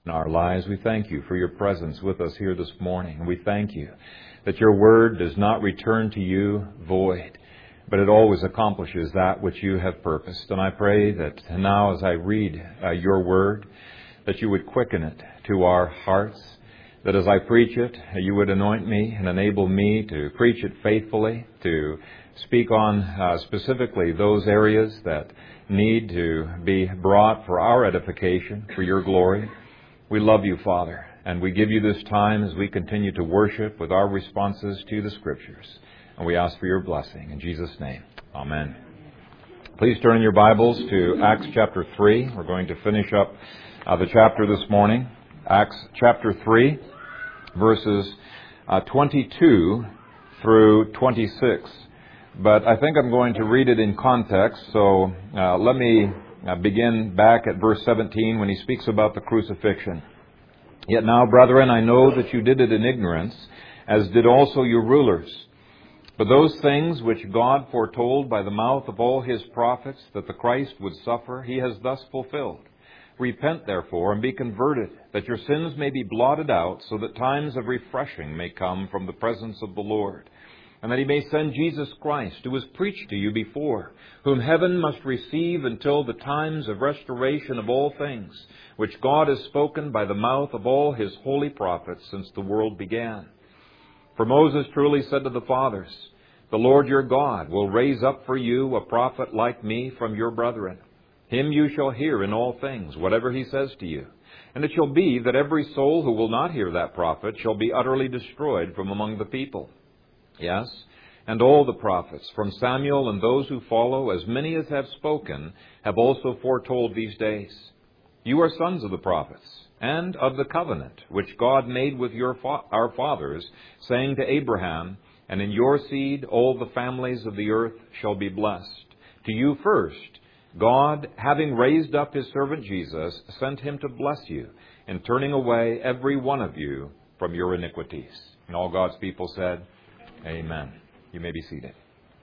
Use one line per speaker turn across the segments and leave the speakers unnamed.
in our lives. We thank you for your presence with us here this morning. We thank you that your word does not return to you void, but it always accomplishes that which you have purposed. And I pray that now as I read your word, that you would quicken it to our hearts, that as I preach it, you would anoint me and enable me to preach it faithfully, to speak on specifically those areas that need to be brought for our edification, for your glory. We love you, Father, and we give you this time as we continue to worship with our responses to the Scriptures. And we ask for your blessing. In Jesus' name, amen. Please turn in your Bibles to Acts chapter 3. We're going to finish up the chapter this morning. Acts chapter 3, verses 22 through 26. But I think I'm going to read it in context, so let me begin back at verse 17 when he speaks about the crucifixion. Yet now, brethren, I know that you did it in ignorance, as did also your rulers. But those things which God foretold by the mouth of all his prophets that the Christ would suffer, he has thus fulfilled. Repent, therefore, and be converted, that your sins may be blotted out, so that times of refreshing may come from the presence of the Lord, and that he may send Jesus Christ, who was preached to you before, whom heaven must receive until the times of restoration of all things, which God has spoken by the mouth of all his holy prophets since the world began. For Moses truly said to the fathers, the Lord your God will raise up for you a prophet like me from your brethren. Him you shall hear in all things, whatever he says to you. And it shall be that every soul who will not hear that prophet shall be utterly destroyed from among the people. Yes, and all the prophets, from Samuel and those who follow, as many as have spoken, have also foretold these days. You are sons of the prophets, and of the covenant which God made with our fathers, saying to Abraham, and in your seed all the families of the earth shall be blessed. To you first, God, having raised up his servant Jesus, sent him to bless you, in turning away every one of you from your iniquities. And all God's people said, amen. You may be seated.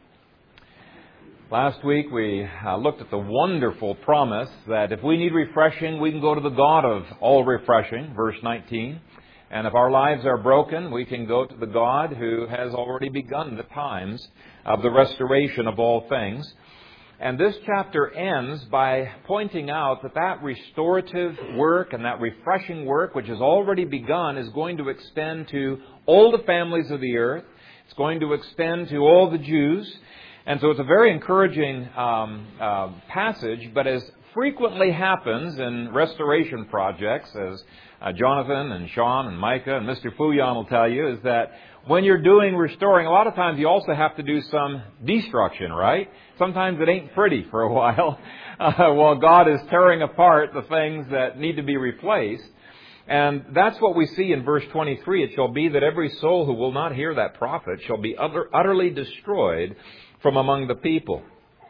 Last week we looked at the wonderful promise that if we need refreshing, we can go to the God of all refreshing, verse 19. And if our lives are broken, we can go to the God who has already begun the times of the restoration of all things. And this chapter ends by pointing out that that restorative work and that refreshing work, which has already begun, is going to extend to all the families of the earth. It's going to extend to all the Jews. And so it's a very encouraging passage, but as frequently happens in restoration projects, as Jonathan and Sean and Micah and Mr. Fuyan will tell you, is that when you're doing restoring, a lot of times you also have to do some destruction, right? Sometimes it ain't pretty for a while while God is tearing apart the things that need to be replaced. And that's what we see in verse 23. It shall be that every soul who will not hear that prophet shall be utterly destroyed from among the people.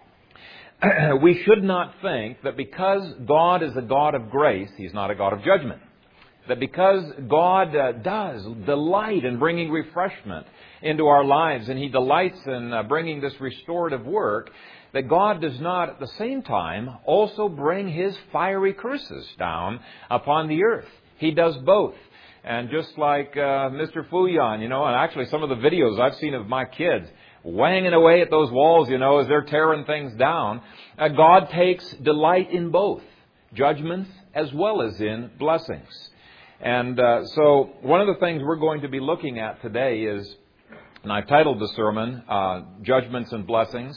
We should not think that because God is a God of grace, he's not a God of judgment. That because God does delight in bringing refreshment into our lives, and he delights in bringing this restorative work, that God does not at the same time also bring his fiery curses down upon the earth. He does both. And just like Mr. Fuyan, and actually some of the videos I've seen of my kids wanging away at those walls, as they're tearing things down, God takes delight in both judgments as well as in blessings. And so one of the things we're going to be looking at today is, and I've titled the sermon, Judgments and Blessings,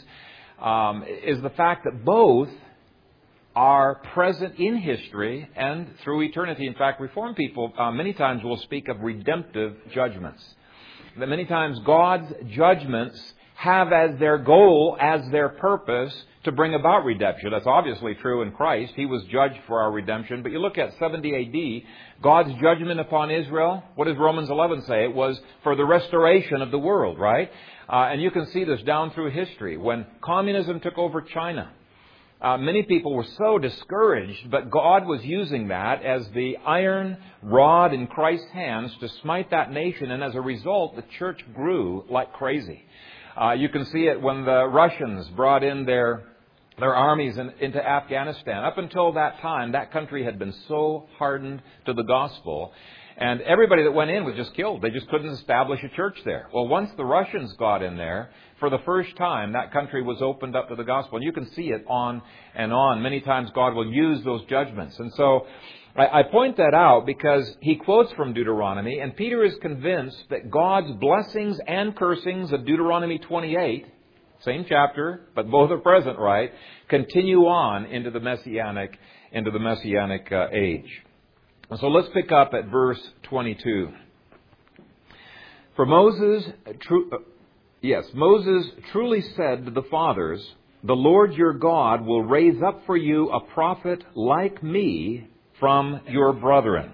is the fact that both are present in history and through eternity. In fact, Reformed people many times will speak of redemptive judgments. That many times God's judgments have as their goal, as their purpose, to bring about redemption. That's obviously true in Christ. He was judged for our redemption. But you look at 70 A.D., God's judgment upon Israel, what does Romans 11 say? It was for the restoration of the world, right? And you can see this down through history. When communism took over China, many people were so discouraged, but God was using that as the iron rod in Christ's hands to smite that nation. And as a result, the church grew like crazy. You can see it when the Russians brought in their their armies into Afghanistan. Up until that time, that country had been so hardened to the gospel, and everybody that went in was just killed. They just couldn't establish a church there. Well, once the Russians got in there, for the first time, that country was opened up to the gospel. And you can see it on and on. Many times God will use those judgments. And so I point that out because he quotes from Deuteronomy, and Peter is convinced that God's blessings and cursings of Deuteronomy 28, same chapter, but both are present, right, continue on into the Messianic age. So let's pick up at verse 22. For Moses truly said to the fathers, "The Lord your God will raise up for you a prophet like me from your brethren."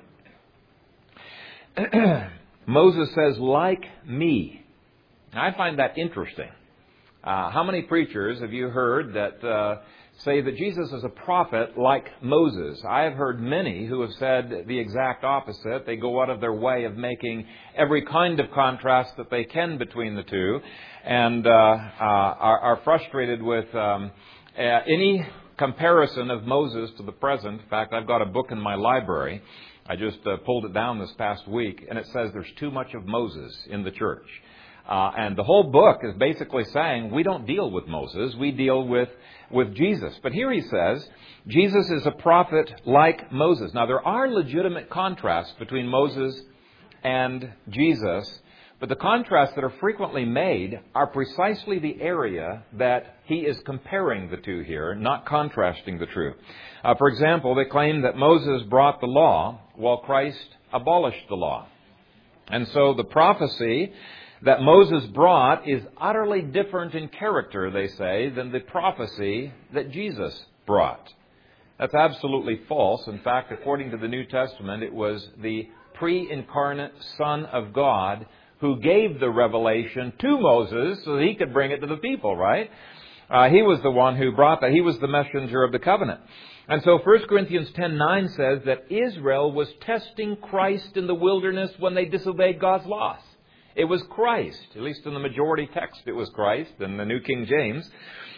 Moses says, "like me." I find that interesting. How many preachers have you heard that say that Jesus is a prophet like Moses? I have heard many who have said the exact opposite. They go out of their way of making every kind of contrast that they can between the two, and are frustrated with any comparison of Moses to the present. In fact, I've got a book in my library. I just pulled it down this past week, and it says there's too much of Moses in the church. And the whole book is basically saying we don't deal with Moses, we deal with Jesus. But here he says, Jesus is a prophet like Moses. Now, there are legitimate contrasts between Moses and Jesus, but the contrasts that are frequently made are precisely the area that he is comparing the two here, not contrasting the two. For example, they claim that Moses brought the law while Christ abolished the law. And so the prophecy that Moses brought is utterly different in character, they say, than the prophecy that Jesus brought. That's absolutely false. In fact, according to the New Testament, it was the pre-incarnate Son of God who gave the revelation to Moses so that he could bring it to the people, right? He was the one who brought that. He was the messenger of the covenant. And so 1 Corinthians 10:9 says that Israel was testing Christ in the wilderness when they disobeyed God's laws. It was Christ, at least in the majority text it was Christ, in the New King James.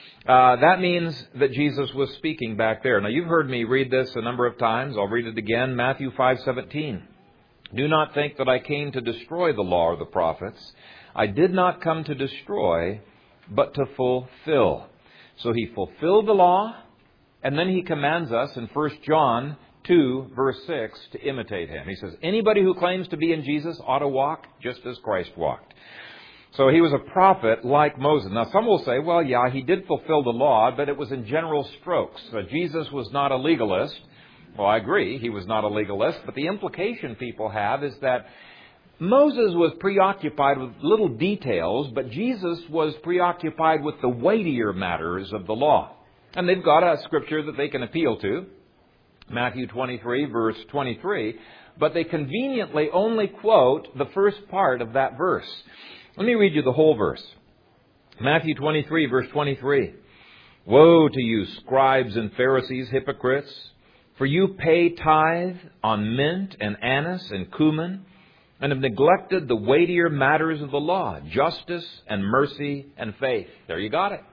That means that Jesus was speaking back there. Now, you've heard me read this a number of times. I'll read it again. Matthew 5:17. "Do not think that I came to destroy the law or the prophets. I did not come to destroy, but to fulfill." So he fulfilled the law, and then he commands us in 1 John 2, verse 6, to imitate him. He says, anybody who claims to be in Jesus ought to walk just as Christ walked. So he was a prophet like Moses. Now, some will say, well, yeah, he did fulfill the law, but it was in general strokes. Jesus was not a legalist. Well, I agree, he was not a legalist, but the implication people have is that Moses was preoccupied with little details, but Jesus was preoccupied with the weightier matters of the law. And they've got a scripture that they can appeal to, Matthew 23, verse 23, but they conveniently only quote the first part of that verse. Let me read you the whole verse. Matthew 23, verse 23. "Woe to you, scribes and Pharisees, hypocrites! For you pay tithe on mint and anise and cumin, and have neglected the weightier matters of the law, justice and mercy and faith." There you got it.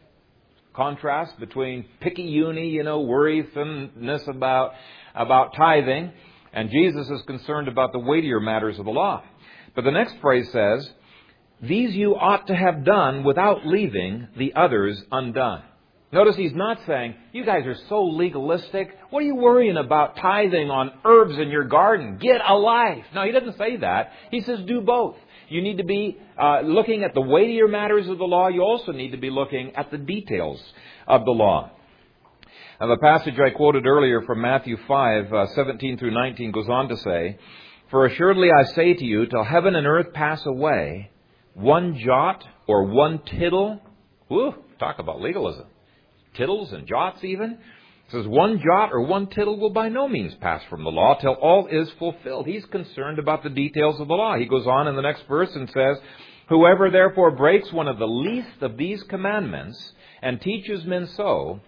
Contrast between picky-uni, worrisomeness about tithing, and Jesus is concerned about the weightier matters of the law. But the next phrase says, "These you ought to have done without leaving the others undone." Notice he's not saying, you guys are so legalistic. What are you worrying about tithing on herbs in your garden? Get a life. No, he doesn't say that. He says do both. You need to be looking at the weightier matters of the law. You also need to be looking at the details of the law. Now, the passage I quoted earlier from Matthew 5, 17 through 19 goes on to say, "For assuredly I say to you, till heaven and earth pass away, one jot or one tittle," talk about legalism, tittles and jots even, it says one jot or one tittle will by no means pass from the law till all is fulfilled. He's concerned about the details of the law. He goes on in the next verse and says, "Whoever therefore breaks one of the least of these commandments and teaches men so,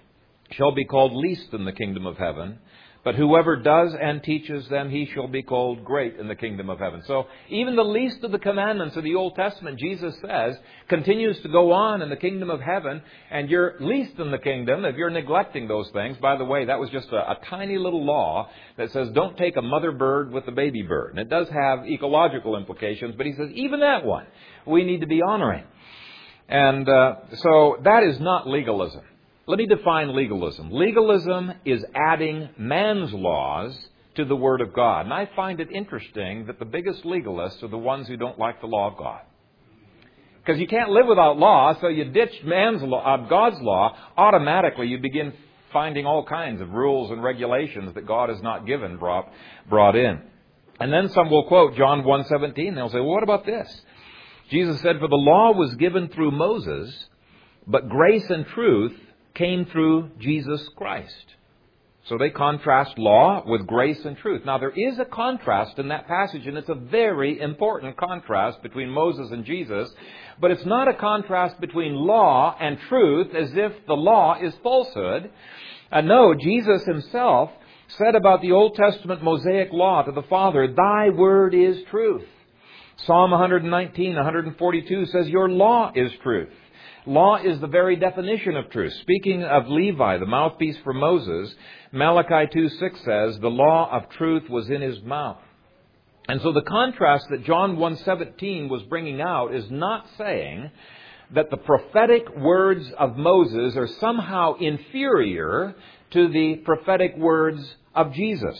shall be called least in the kingdom of heaven. But whoever does and teaches them, he shall be called great in the kingdom of heaven. So even the least of the commandments of the Old Testament, Jesus says, continues to go on in the kingdom of heaven. And you're least in the kingdom if you're neglecting those things. By the way, that was just a tiny little law that says don't take a mother bird with a baby bird. And it does have ecological implications, but he says even that one we need to be honoring. And so that is not legalism. Let me define legalism. Legalism is adding man's laws to the Word of God. And I find it interesting that the biggest legalists are the ones who don't like the law of God. Because you can't live without law, so you ditch God's law, automatically you begin finding all kinds of rules and regulations that God has not given brought in. And then some will quote John 1:17. They'll say, well, what about this? Jesus said, for the law was given through Moses, but grace and truth came through Jesus Christ. So they contrast law with grace and truth. Now, there is a contrast in that passage, and it's a very important contrast between Moses and Jesus. But it's not a contrast between law and truth as if the law is falsehood. No, Jesus himself said about the Old Testament Mosaic law to the Father, thy word is truth. Psalm 119, 142 says, your law is truth. Law is the very definition of truth. Speaking of Levi, the mouthpiece for Moses, Malachi 2:6 says, the law of truth was in his mouth. And so the contrast that John 1:17 was bringing out is not saying that the prophetic words of Moses are somehow inferior to the prophetic words of Jesus.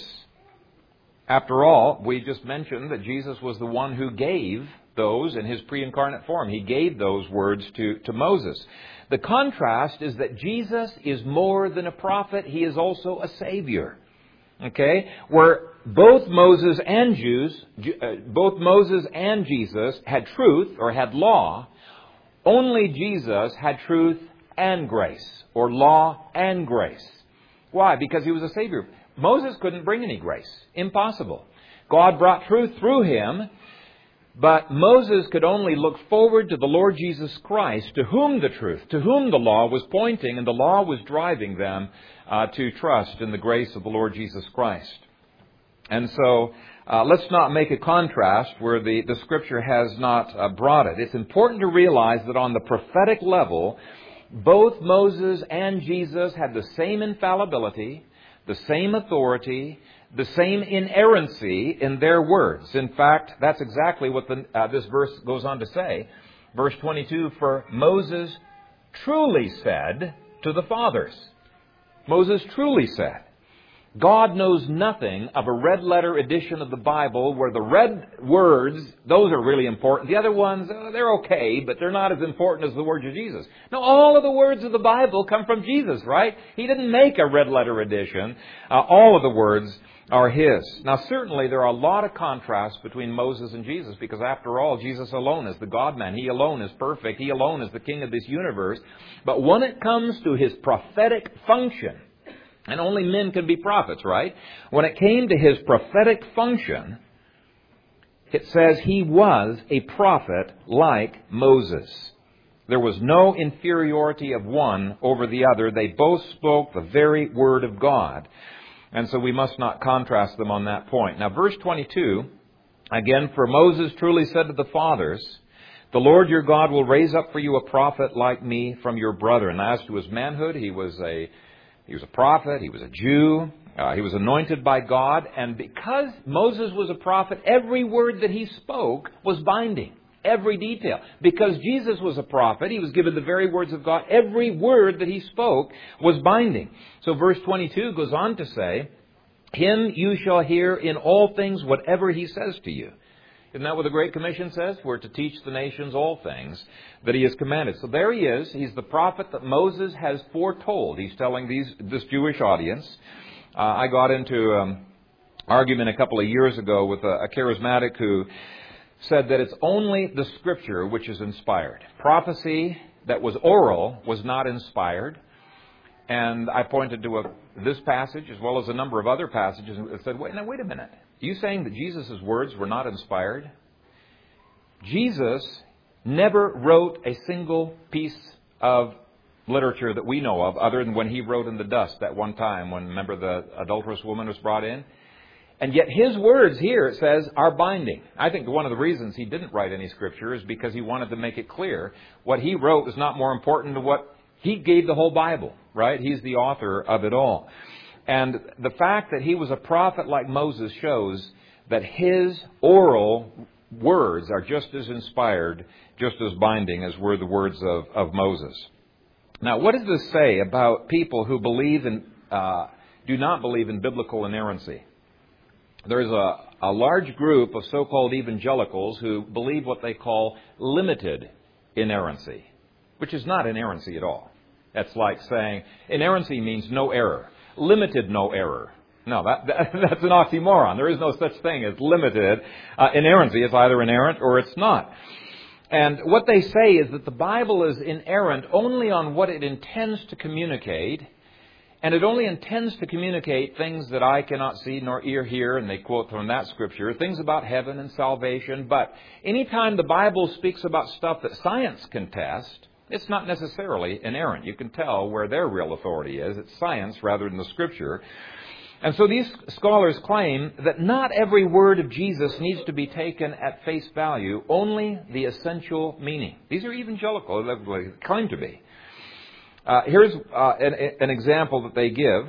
After all, we just mentioned that Jesus was the one who gave those in his pre-incarnate form. He gave those words to Moses. The contrast is that Jesus is more than a prophet. He is also a Savior. Okay? Where both Moses and Jesus had truth or had law, only Jesus had truth and grace, or law and grace. Why? Because he was a Savior. Moses couldn't bring any grace. Impossible. God brought truth through him, but Moses could only look forward to the Lord Jesus Christ, to whom the truth, to whom the law was pointing, and the law was driving them to trust in the grace of the Lord Jesus Christ. And so, let's not make a contrast where the Scripture has not brought it. It's important to realize that on the prophetic level, both Moses and Jesus had the same infallibility, the same authority, the same inerrancy in their words. In fact, that's exactly what this verse goes on to say. Verse 22, for Moses truly said to the fathers. Moses truly said. God knows nothing of a red letter edition of the Bible where the red words, those are really important. The other ones, they're okay, but they're not as important as the words of Jesus. No, all of the words of the Bible come from Jesus, right? He didn't make a red letter edition. All of the words are His. Now, certainly there are a lot of contrasts between Moses and Jesus because, after all, Jesus alone is the God-man. He alone is perfect. He alone is the King of this universe. But when it comes to His prophetic function, and only men can be prophets, right? When it came to His prophetic function, it says He was a prophet like Moses. There was no inferiority of one over the other. They both spoke the very word of God. And so we must not contrast them on that point. Now, verse 22, again, for Moses truly said to the fathers, the Lord your God will raise up for you a prophet like me from your brethren. As to his manhood, he was a prophet, he was a Jew, he was anointed by God, and because Moses was a prophet, every word that he spoke was binding, every detail. Because Jesus was a prophet, he was given the very words of God, every word that he spoke was binding. So verse 22 goes on to say, him you shall hear in all things whatever he says to you. Isn't that what the Great Commission says? We're to teach the nations all things that He has commanded. So there He is. He's the prophet that Moses has foretold. He's telling this Jewish audience. I got into an argument a couple of years ago with a charismatic who said that it's only the Scripture which is inspired. Prophecy that was oral was not inspired. And I pointed to this passage as well as a number of other passages and said, wait a minute. Are you saying that Jesus' words were not inspired? Jesus never wrote a single piece of literature that we know of, other than when he wrote in the dust that one time when, remember, the adulterous woman was brought in. And yet his words here, it says, are binding. I think one of the reasons he didn't write any Scripture is because he wanted to make it clear what he wrote was not more important than what he gave the whole Bible, right? He's the author of it all. And the fact that he was a prophet like Moses shows that his oral words are just as inspired, just as binding as were the words of Moses. Now, what does this say about people who believe in, do not believe in biblical inerrancy? There's a large group of so-called evangelicals who believe what they call limited inerrancy, which is not inerrancy at all. That's like saying inerrancy means no error. Limited no error. No, that's an oxymoron. There is no such thing as limited inerrancy. It's either inerrant or it's not. And what they say is that the Bible is inerrant only on what it intends to communicate, and it only intends to communicate things that eye cannot see nor ear hear, and they quote from that Scripture, things about heaven and salvation. But anytime the Bible speaks about stuff that science can test, it's not necessarily inerrant. You can tell where their real authority is. It's science rather than the Scripture. And so these scholars claim that not every word of Jesus needs to be taken at face value, only the essential meaning. These are evangelical, they claim to be. Here's an example that they give.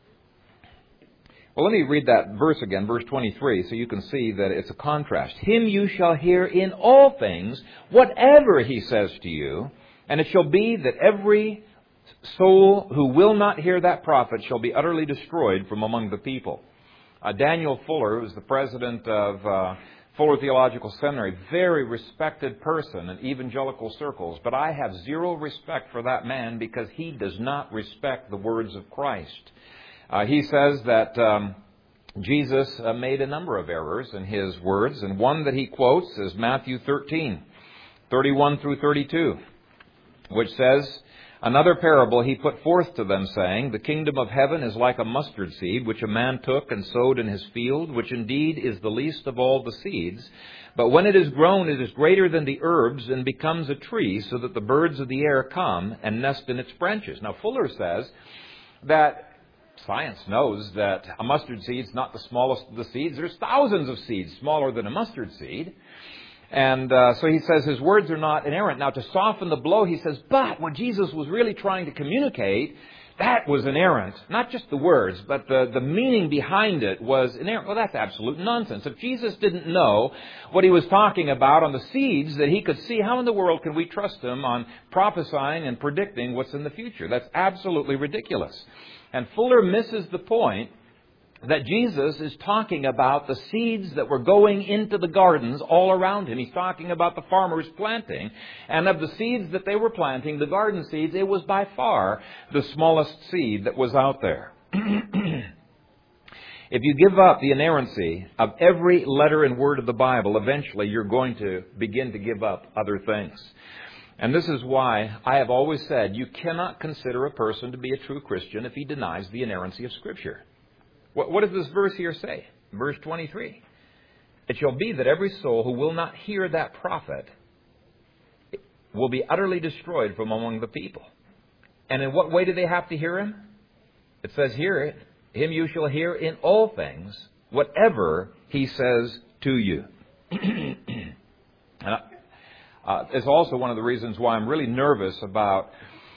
Well, let me read that verse again, verse 23, so you can see that it's a contrast. Him you shall hear in all things, whatever he says to you, and it shall be that every soul who will not hear that prophet shall be utterly destroyed from among the people. Daniel Fuller, who's the president of Fuller Theological Seminary, very respected person in evangelical circles, but I have zero respect for that man because he does not respect the words of Christ. He says that Jesus made a number of errors in his words, and one that he quotes is Matthew 13, 31 through 32, which says, another parable he put forth to them, saying, the kingdom of heaven is like a mustard seed, which a man took and sowed in his field, which indeed is the least of all the seeds. But when it is grown, it is greater than the herbs, and becomes a tree, so that the birds of the air come and nest in its branches. Now, Fuller says that science knows that a mustard seed is not the smallest of the seeds. There's thousands of seeds smaller than a mustard seed. And so he says his words are not inerrant. Now, to soften the blow, he says, but what Jesus was really trying to communicate, that was inerrant. Not just the words, but the meaning behind it was inerrant. Well, that's absolute nonsense. If Jesus didn't know what he was talking about on the seeds that he could see, how in the world can we trust him on prophesying and predicting what's in the future? That's absolutely ridiculous. And Fuller misses the point that Jesus is talking about the seeds that were going into the gardens all around him. He's talking about the farmers planting. And of the seeds that they were planting, the garden seeds, it was by far the smallest seed that was out there. If you give up the inerrancy of every letter and word of the Bible, eventually you're going to begin to give up other things. And this is why I have always said you cannot consider a person to be a true Christian if he denies the inerrancy of Scripture. What does this verse here say? Verse 23. It shall be that every soul who will not hear that prophet will be utterly destroyed from among the people. And in what way do they have to hear him? It says here, him you shall hear in all things, whatever he says to you. And it's also one of the reasons why I'm really nervous about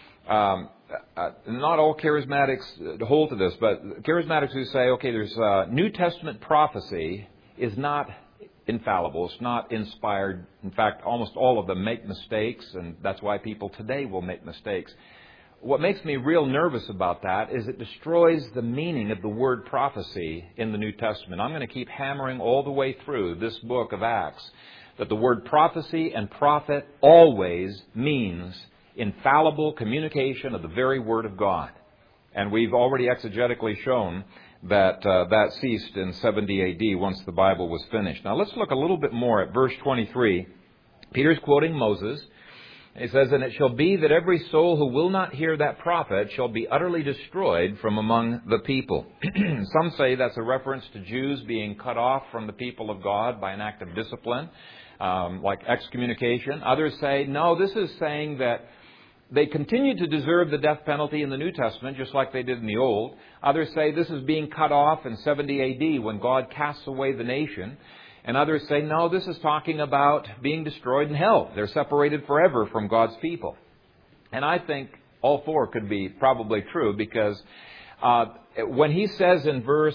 not all charismatics hold to this, but charismatics who say, okay, there's New Testament prophecy is not infallible. It's not inspired. In fact, almost all of them make mistakes, and that's why people today will make mistakes. What makes me real nervous about that is it destroys the meaning of the word prophecy in the New Testament. I'm going to keep hammering all the way through this book of Acts that the word prophecy and prophet always means infallible communication of the very Word of God. And we've already exegetically shown that that ceased in 70 A.D. once the Bible was finished. Now let's look a little bit more at verse 23. Peter's quoting Moses. He says, and it shall be that every soul who will not hear that prophet shall be utterly destroyed from among the people. Some say that's a reference to Jews being cut off from the people of God by an act of discipline, like excommunication. Others say, no, this is saying that they continue to deserve the death penalty in the New Testament, just like they did in the Old. Others say this is being cut off in 70 A.D. when God casts away the nation. And others say, no, this is talking about being destroyed in hell. They're separated forever from God's people. And I think all four could be probably true, because when he says in verse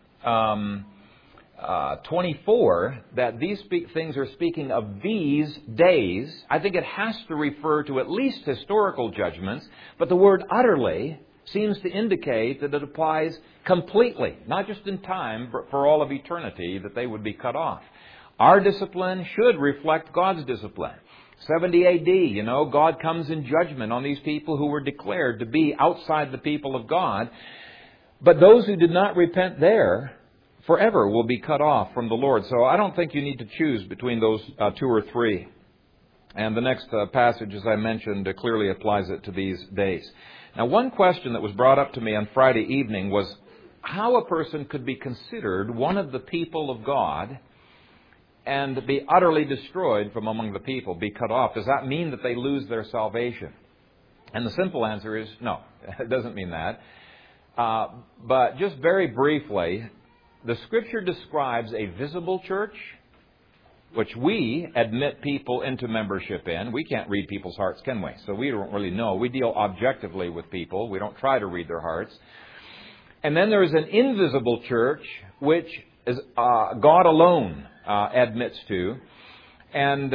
24 that these things are speaking of these days, I think it has to refer to at least historical judgments, but the word utterly seems to indicate that it applies completely, not just in time, but for all of eternity, that they would be cut off. Our discipline should reflect God's discipline. 70 A.D., God comes in judgment on these people who were declared to be outside the people of God. But those who did not repent there forever will be cut off from the Lord. So I don't think you need to choose between those two or three. And the next passage, as I mentioned, clearly applies it to these days. Now, one question that was brought up to me on Friday evening was how a person could be considered one of the people of God and be utterly destroyed from among the people, be cut off. Does that mean that they lose their salvation? And the simple answer is no, it doesn't mean that. But just very briefly, the Scripture describes a visible church, which we admit people into membership in. We can't read people's hearts, can we? So we don't really know. We deal objectively with people. We don't try to read their hearts. And then there is an invisible church, which is God alone admits to. And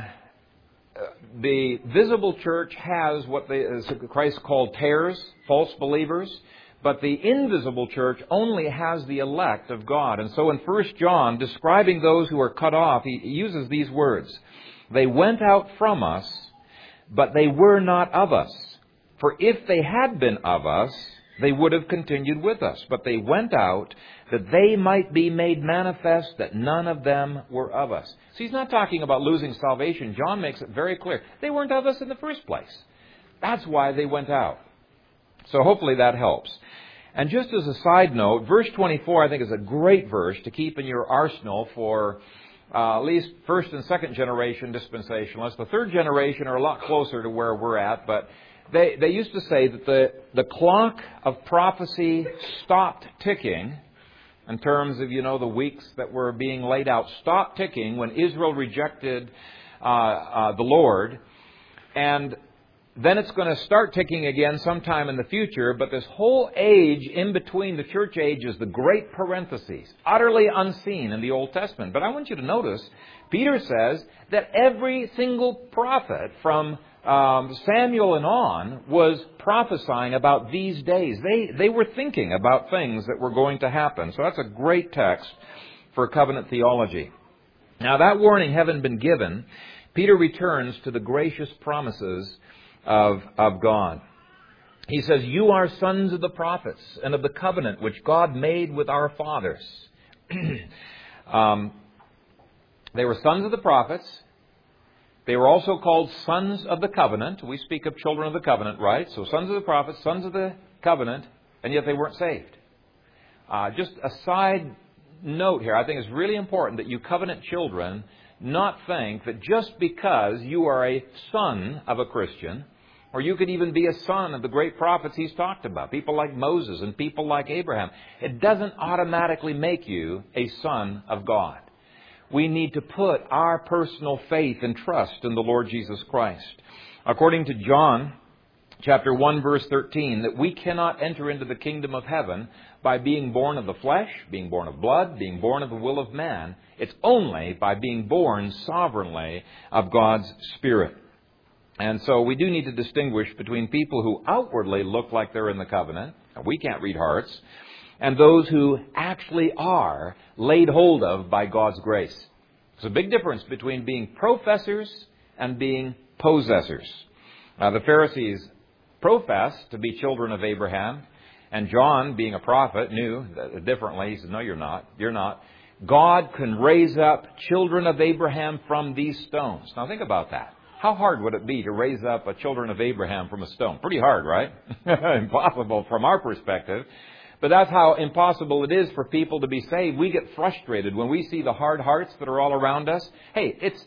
the visible church has what Christ called tares, false believers. But the invisible church only has the elect of God. And so in 1 John, describing those who are cut off, he uses these words. They went out from us, but they were not of us. For if they had been of us, they would have continued with us. But they went out that they might be made manifest that none of them were of us. So he's not talking about losing salvation. John makes it very clear. They weren't of us in the first place. That's why they went out. So hopefully that helps. And just as a side note, verse 24 I think is a great verse to keep in your arsenal for at least first and second generation dispensationalists. The third generation are a lot closer to where we're at, but they used to say that the clock of prophecy stopped ticking in terms of, the weeks that were being laid out, stopped ticking when Israel rejected the Lord. And then it's going to start ticking again sometime in the future, but this whole age in between the church age is the great parentheses, utterly unseen in the Old Testament. But I want you to notice, Peter says that every single prophet from Samuel and on was prophesying about these days. They were thinking about things that were going to happen. So that's a great text for covenant theology. Now, that warning having been given, Peter returns to the gracious promises of God. He says, you are sons of the prophets and of the covenant which God made with our fathers. They were sons of the prophets. They were also called sons of the covenant. We speak of children of the covenant, right? So sons of the prophets, sons of the covenant, and yet they weren't saved. Just a side note here, I think it's really important that you covenant children not think that just because you are a son of a Christian, or you could even be a son of the great prophets he's talked about, people like Moses and people like Abraham, it doesn't automatically make you a son of God. We need to put our personal faith and trust in the Lord Jesus Christ. According to John chapter 1, verse 13, that we cannot enter into the kingdom of heaven by being born of the flesh, being born of blood, being born of the will of man. It's only by being born sovereignly of God's Spirit. And so we do need to distinguish between people who outwardly look like they're in the covenant, we can't read hearts, and those who actually are laid hold of by God's grace. There's a big difference between being professors and being possessors. The Pharisees professed to be children of Abraham, and John, being a prophet, knew differently. He said, no, you're not. You're not. God can raise up children of Abraham from these stones. Now think about that. How hard would it be to raise up a children of Abraham from a stone? Pretty hard, right? Impossible from our perspective. But that's how impossible it is for people to be saved. We get frustrated when we see the hard hearts that are all around us. Hey,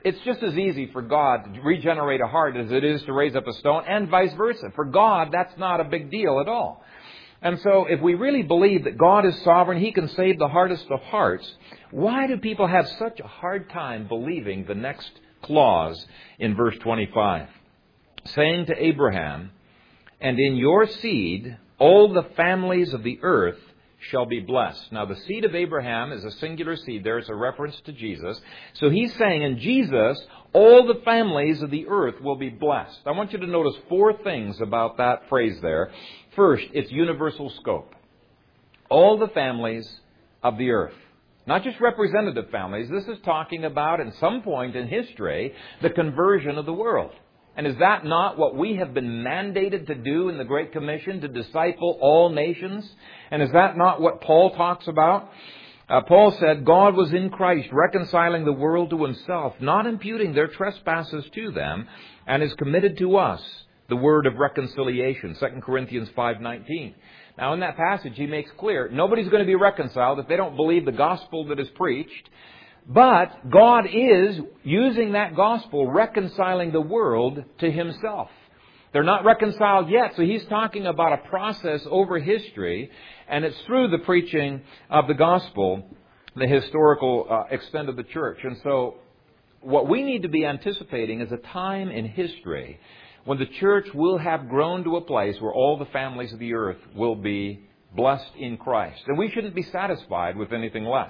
It's just as easy for God to regenerate a heart as it is to raise up a stone, and vice versa. For God, that's not a big deal at all. And so if we really believe that God is sovereign, He can save the hardest of hearts, why do people have such a hard time believing the next clause in verse 25? Saying to Abraham, "And in your seed all the families of the earth shall be blessed." Now the seed of Abraham is a singular seed there. It's a reference to Jesus. So He's saying in Jesus, all the families of the earth will be blessed. I want you to notice 4 things about that phrase there. First, it's universal scope. All the families of the earth. Not just representative families. This is talking about, at some point in history, the conversion of the world. And is that not what we have been mandated to do in the Great Commission, to disciple all nations? And is that not what Paul talks about? Paul said, God was in Christ, reconciling the world to Himself, not imputing their trespasses to them, and is committed to us the word of reconciliation, 2 Corinthians 5:19. Now in that passage he makes clear, nobody's going to be reconciled if they don't believe the gospel that is preached. But God is, using that gospel, reconciling the world to Himself. They're not reconciled yet, so he's talking about a process over history, and it's through the preaching of the gospel, the historical extent of the church. And so what we need to be anticipating is a time in history when the church will have grown to a place where all the families of the earth will be blessed in Christ. And we shouldn't be satisfied with anything less.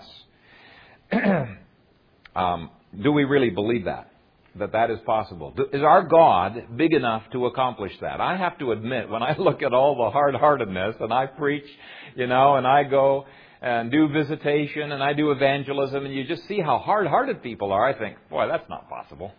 Do we really believe that that is possible? Is our God big enough to accomplish that? I have to admit, when I look at all the hard-heartedness, and I preach, and I go and do visitation, and I do evangelism, and you just see how hard-hearted people are, I think, boy, that's not possible.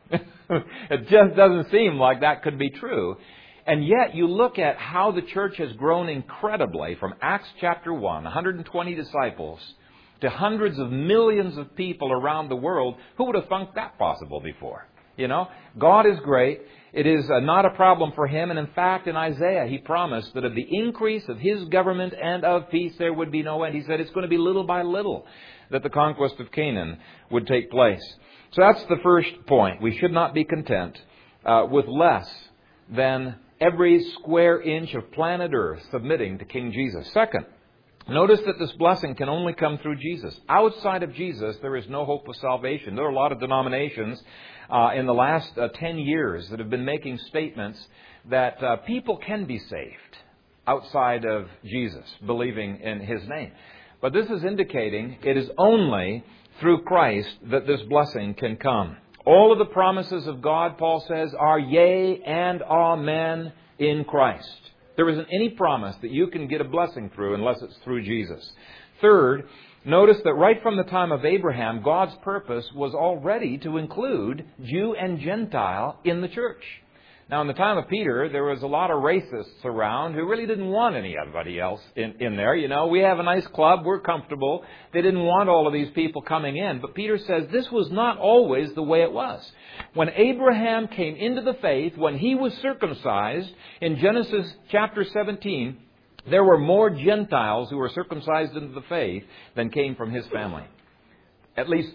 It just doesn't seem like that could be true. And yet, you look at how the church has grown incredibly from Acts chapter 1, 120 disciples, to hundreds of millions of people around the world. Who would have thunk that possible before? God is great. It is not a problem for Him. And in fact, in Isaiah, He promised that of the increase of His government and of peace there would be no end. He said it's going to be little by little that the conquest of Canaan would take place. So that's the first point. We should not be content with less than every square inch of planet Earth submitting to King Jesus. Second, notice that this blessing can only come through Jesus. Outside of Jesus, there is no hope of salvation. There are a lot of denominations in the last 10 years that have been making statements that people can be saved outside of Jesus, believing in His name. But this is indicating it is only through Christ that this blessing can come. All of the promises of God, Paul says, are yea and amen in Christ. There isn't any promise that you can get a blessing through unless it's through Jesus. Third, notice that right from the time of Abraham, God's purpose was already to include Jew and Gentile in the church. Now, in the time of Peter, there was a lot of racists around who really didn't want anybody else in there. We have a nice club, we're comfortable. They didn't want all of these people coming in. But Peter says this was not always the way it was. When Abraham came into the faith, when he was circumcised, in Genesis chapter 17, there were more Gentiles who were circumcised into the faith than came from his family. At least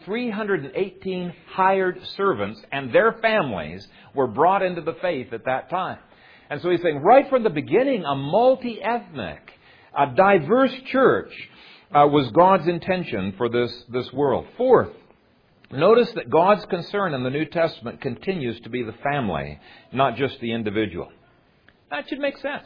318 hired servants and their families were brought into the faith at that time. And so he's saying right from the beginning, a multi-ethnic, a diverse church was God's intention for this world. Fourth, notice that God's concern in the New Testament continues to be the family, not just the individual. That should make sense.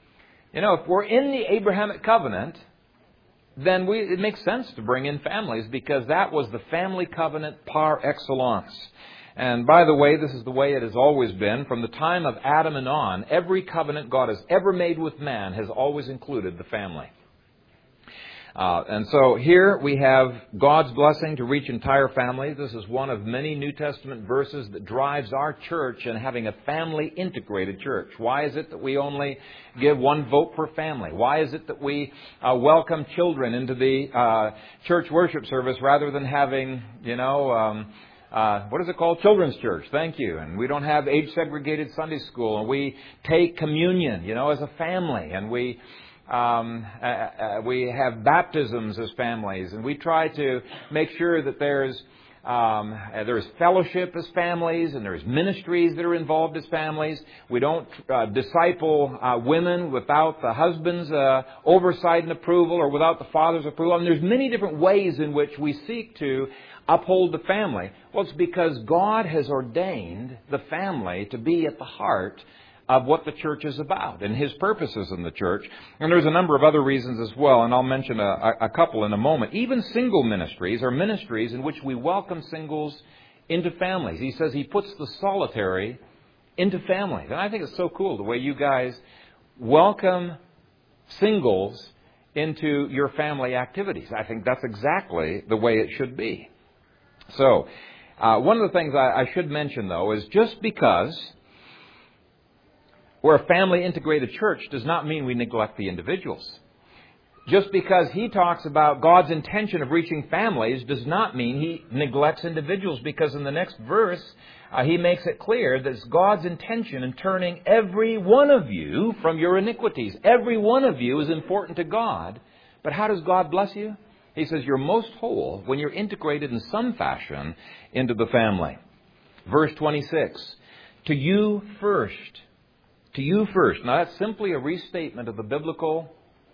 If we're in the Abrahamic covenant, then it makes sense to bring in families because that was the family covenant par excellence. And by the way, this is the way it has always been. From the time of Adam and on, every covenant God has ever made with man has always included the family. And so here we have God's blessing to reach entire families. This is one of many New Testament verses that drives our church in having a family-integrated church. Why is it that we only give one vote per family? Why is it that we welcome children into the church worship service rather than having, what is it called? Children's church. Thank you. And we don't have age-segregated Sunday school. And we take communion, as a family. And we have baptisms as families, and we try to make sure that there's There's fellowship as families, and there's ministries that are involved as families. We don't disciple women without the husband's oversight and approval, or without the father's approval. And there's many different ways in which we seek to uphold the family. Well, it's because God has ordained the family to be at the heart of what the church is about and His purposes in the church. And there's a number of other reasons as well, and I'll mention a couple in a moment. Even single ministries are ministries in which we welcome singles into families. He says He puts the solitary into families. And I think it's so cool the way you guys welcome singles into your family activities. I think that's exactly the way it should be. So, one of the things I should mention, though, is just because we're a family-integrated church does not mean we neglect the individuals. Just because He talks about God's intention of reaching families does not mean He neglects individuals, because in the next verse, He makes it clear that it's God's intention in turning every one of you from your iniquities. Every one of you is important to God. But how does God bless you? He says you're most whole when you're integrated in some fashion into the family. Verse 26, to you first. To you first. Now that's simply a restatement of the biblical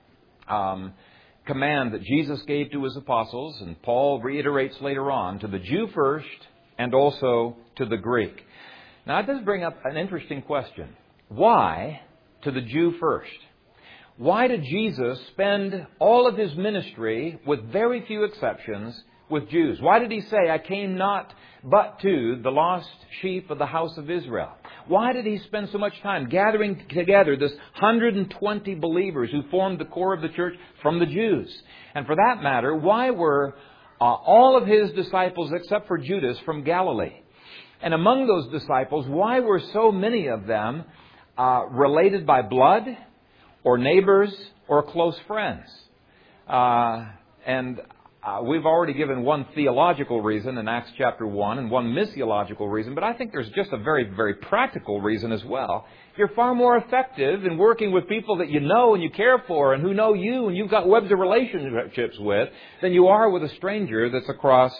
command that Jesus gave to His apostles, and Paul reiterates later on, to the Jew first and also to the Greek. Now, it does bring up an interesting question. Why to the Jew first? Why did Jesus spend all of His ministry, with very few exceptions, with Jews? Why did He say, I came not but to the lost sheep of the house of Israel? Why did He spend so much time gathering together this 120 believers who formed the core of the church from the Jews? And for that matter, why were all of His disciples, except for Judas, from Galilee? And among those disciples, why were so many of them related by blood, or neighbors, or close friends? We've already given one theological reason in Acts chapter 1 and one missiological reason, but I think there's just a very, very practical reason as well. You're far more effective in working with people that you know and you care for and who know you and you've got webs of relationships with than you are with a stranger that's across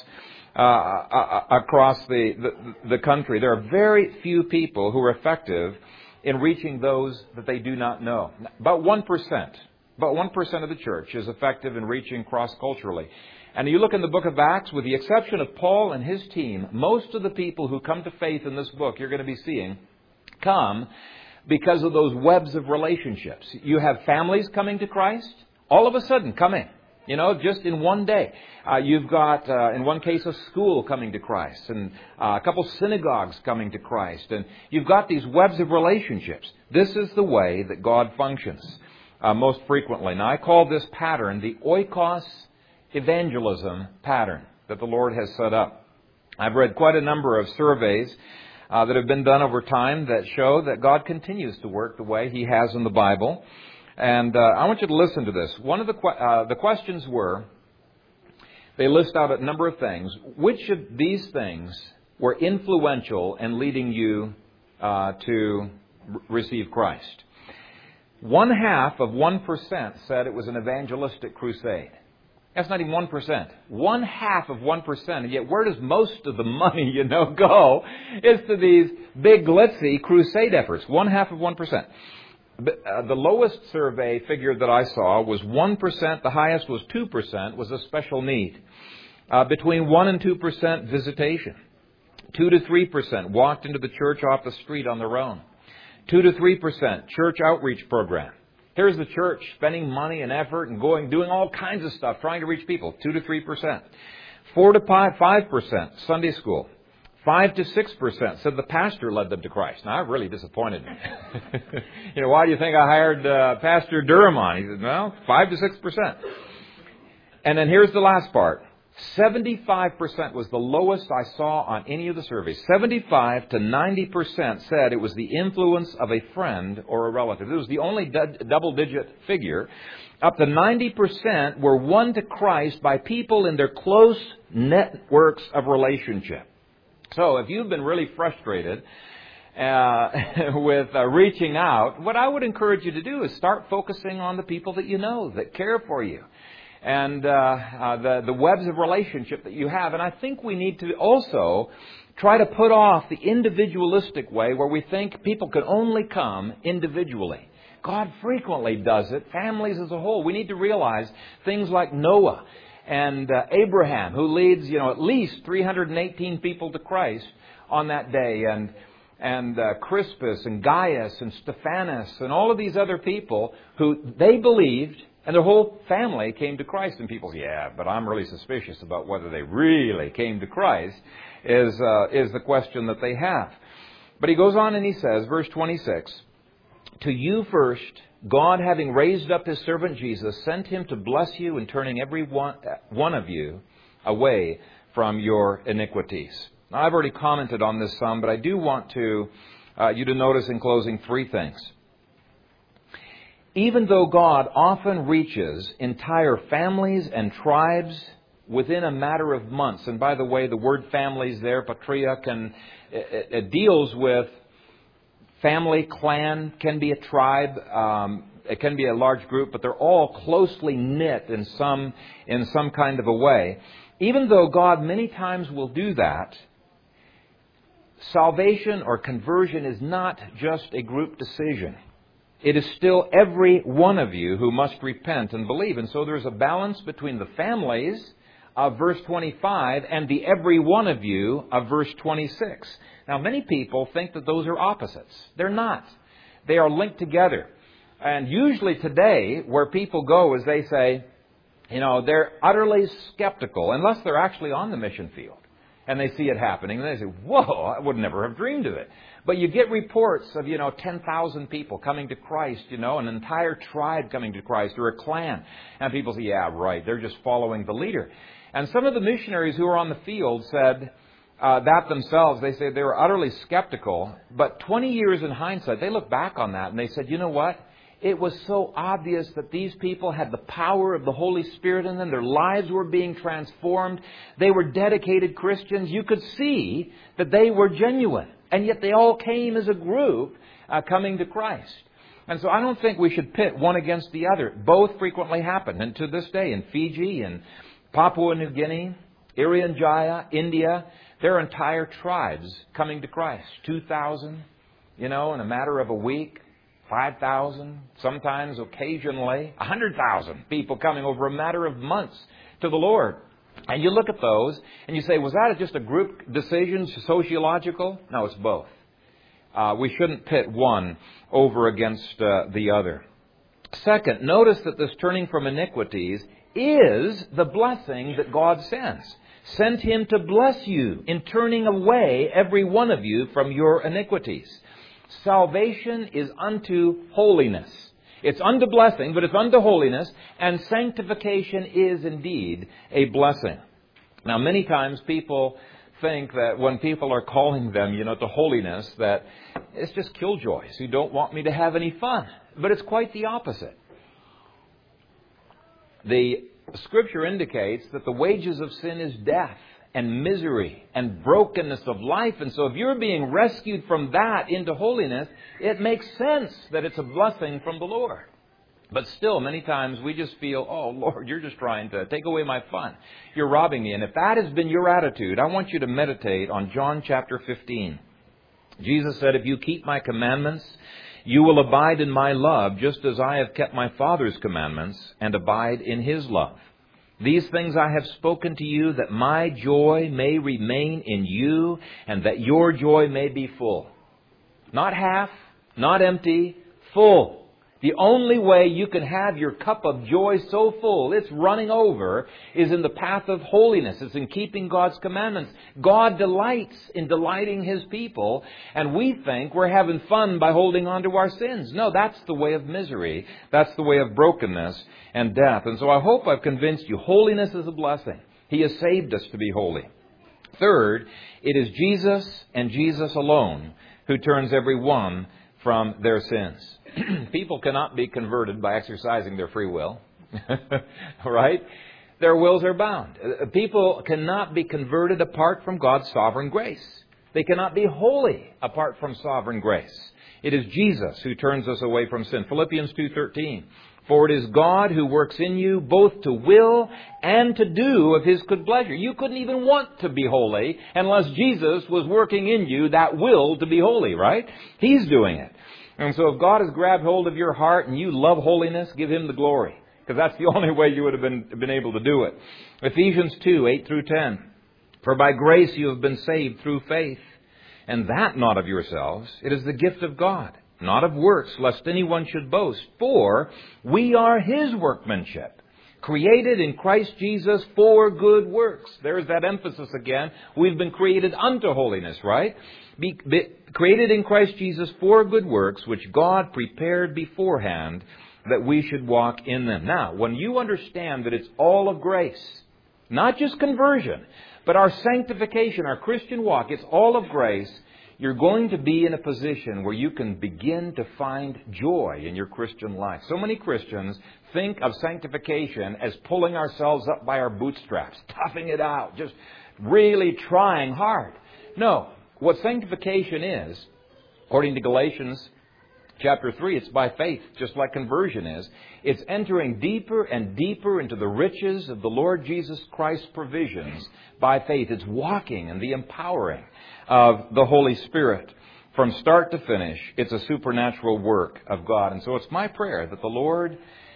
the country. There are very few people who are effective in reaching those that they do not know. About 1%. About 1% of the church is effective in reaching cross-culturally. And you look in the book of Acts, with the exception of Paul and his team, most of the people who come to faith in this book you're going to be seeing come because of those webs of relationships. You have families coming to Christ, all of a sudden coming, just in one day. You've got, in one case, a school coming to Christ, and a couple synagogues coming to Christ. And you've got these webs of relationships. This is the way that God functions most frequently. Now, I call this pattern the oikos evangelism pattern that the Lord has set up. I've read quite a number of surveys that have been done over time that show that God continues to work the way He has in the Bible. And I want you to listen to this. One of the questions were, they list out a number of things. Which of these things were influential in leading you to receive Christ? 0.5% said it was an evangelistic crusade. That's not even 1%. 0.5%. And yet where does most of the money, go? Is to these big, glitzy crusade efforts. 0.5%. The lowest survey figure that I saw was 1%. The highest was 2%, was a special need. Between 1 and 2% visitation. 2 to 3% walked into the church off the street on their own. 2 to 3% church outreach program. Here's the church spending money and effort and doing all kinds of stuff, trying to reach people. 2 to 3%. 4 to 5% Sunday school. 5 to 6% said the pastor led them to Christ. Now, that really disappointed me. Why do you think I hired Pastor Durham on? He said, 5 to 6%. And then here's the last part. 75% was the lowest I saw on any of the surveys. 75 to 90% said it was the influence of a friend or a relative. It was the only double-digit figure. Up to 90% were won to Christ by people in their close networks of relationship. So if you've been really frustrated with reaching out, what I would encourage you to do is start focusing on the people that you know, that care for you. and the webs of relationship that you have. And I think we need to also try to put off the individualistic way where we think people can only come individually. God frequently does it, families as a whole. We need to realize things like Noah and Abraham, who leads, at least 318 people to Christ on that day, and Crispus and Gaius and Stephanus and all of these other people who they believed, and their whole family came to Christ. And people say, yeah, but I'm really suspicious about whether they really came to Christ, is the question that they have. But he goes on and he says, verse 26, to you first, God, having raised up His servant Jesus, sent Him to bless you in turning every one of you away from your iniquities. Now, I've already commented on this some, but I do want you to notice in closing three things. Even though God often reaches entire families and tribes within a matter of months, and by the way, the word families there, patria, it deals with family, clan, can be a tribe, it can be a large group, but they're all closely knit in some kind of a way. Even though God many times will do that, salvation or conversion is not just a group decision. It is still every one of you who must repent and believe. And so there's a balance between the families of verse 25 and the every one of you of verse 26. Now, many people think that those are opposites. They're not. They are linked together. And usually today, where people go is they say, they're utterly skeptical, unless they're actually on the mission field. And they see it happening, and they say, whoa, I would never have dreamed of it. But you get reports of, 10,000 people coming to Christ, an entire tribe coming to Christ, or a clan. And people say, yeah, right, they're just following the leader. And some of the missionaries who were on the field said that themselves. They say they were utterly skeptical. But 20 years in hindsight, they look back on that and they said, you know what? It was so obvious that these people had the power of the Holy Spirit in them. Their lives were being transformed. They were dedicated Christians. You could see that they were genuine. And yet they all came as a group coming to Christ. And so I don't think we should pit one against the other. Both frequently happen. And to this day, in Fiji and Papua New Guinea, Irian Jaya, India, there are entire tribes coming to Christ. 2,000, in a matter of a week. 5,000, sometimes occasionally 100,000 people coming over a matter of months to the Lord. And you look at those and you say, was that just a group decision, sociological? No, it's both. We shouldn't pit one over against the other. Second, notice that this turning from iniquities is the blessing that God sends. Sent Him to bless you in turning away every one of you from your iniquities. Salvation is unto holiness. It's unto blessing, but it's unto holiness, and sanctification is indeed a blessing. Now, many times people think that when people are calling them, to holiness, that it's just killjoys who don't want me to have any fun. But it's quite the opposite. The Scripture indicates that the wages of sin is death and misery and brokenness of life. And so if you're being rescued from that into holiness, it makes sense that it's a blessing from the Lord. But still, many times we just feel, oh, Lord, you're just trying to take away my fun. You're robbing me. And if that has been your attitude, I want you to meditate on John chapter 15. Jesus said, if you keep my commandments, you will abide in my love, just as I have kept my Father's commandments and abide in His love. These things I have spoken to you, that my joy may remain in you, and that your joy may be full. Not half, not empty, full. The only way you can have your cup of joy so full, it's running over, is in the path of holiness. It's in keeping God's commandments. God delights in delighting His people, and we think we're having fun by holding on to our sins. No, that's the way of misery. That's the way of brokenness and death. And so I hope I've convinced you holiness is a blessing. He has saved us to be holy. Third, it is Jesus and Jesus alone who turns every one from their sins. People cannot be converted by exercising their free will. Right? Their wills are bound. People cannot be converted apart from God's sovereign grace. They cannot be holy apart from sovereign grace. It is Jesus who turns us away from sin. Philippians 2:13. For it is God who works in you both to will and to do of His good pleasure. You couldn't even want to be holy unless Jesus was working in you that will to be holy, right? He's doing it. And so if God has grabbed hold of your heart and you love holiness, give Him the glory. Because that's the only way you would have been able to do it. Ephesians 2, 8 through 10. For by grace you have been saved through faith, and that not of yourselves. It is the gift of God, not of works, lest anyone should boast. For we are His workmanship, created in Christ Jesus for good works. There's that emphasis again. We've been created unto holiness, right? Created in Christ Jesus for good works, which God prepared beforehand that we should walk in them. Now, when you understand that it's all of grace, not just conversion, but our sanctification, our Christian walk, it's all of grace, you're going to be in a position where you can begin to find joy in your Christian life. So many Christians think of sanctification as pulling ourselves up by our bootstraps, toughing it out, just really trying hard. No, what sanctification is, according to Galatians Chapter 3, it's by faith, just like conversion is. It's entering deeper and deeper into the riches of the Lord Jesus Christ's provisions by faith. It's walking in the empowering of the Holy Spirit. From start to finish, it's a supernatural work of God. And so it's my prayer that the Lord,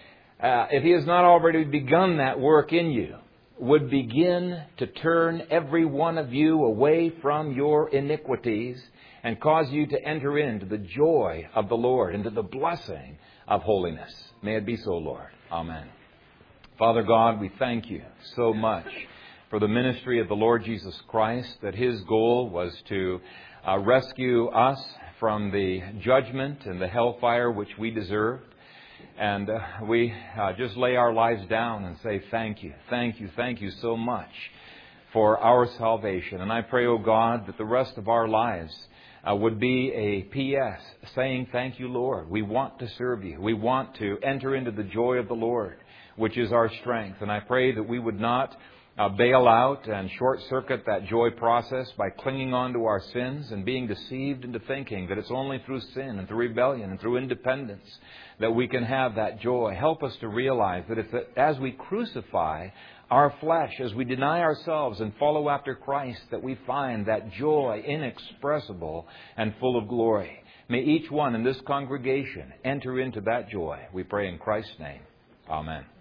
if He has not already begun that work in you, would begin to turn every one of you away from your iniquities and cause you to enter into the joy of the Lord, into the blessing of holiness. May it be so, Lord. Amen. Father God, we thank You so much for the ministry of the Lord Jesus Christ, that His goal was to rescue us from the judgment and the hellfire which we deserved. And we just lay our lives down and say, thank You, thank You, thank You so much for our salvation. And I pray, O God, that the rest of our lives would be a P.S. saying, thank You, Lord. We want to serve You. We want to enter into the joy of the Lord, which is our strength. And I pray that we would not bail out and short-circuit that joy process by clinging on to our sins and being deceived into thinking that it's only through sin and through rebellion and through independence that we can have that joy. Help us to realize that as we crucify our flesh, as we deny ourselves and follow after Christ, that we find that joy inexpressible and full of glory. May each one in this congregation enter into that joy. We pray in Christ's name. Amen.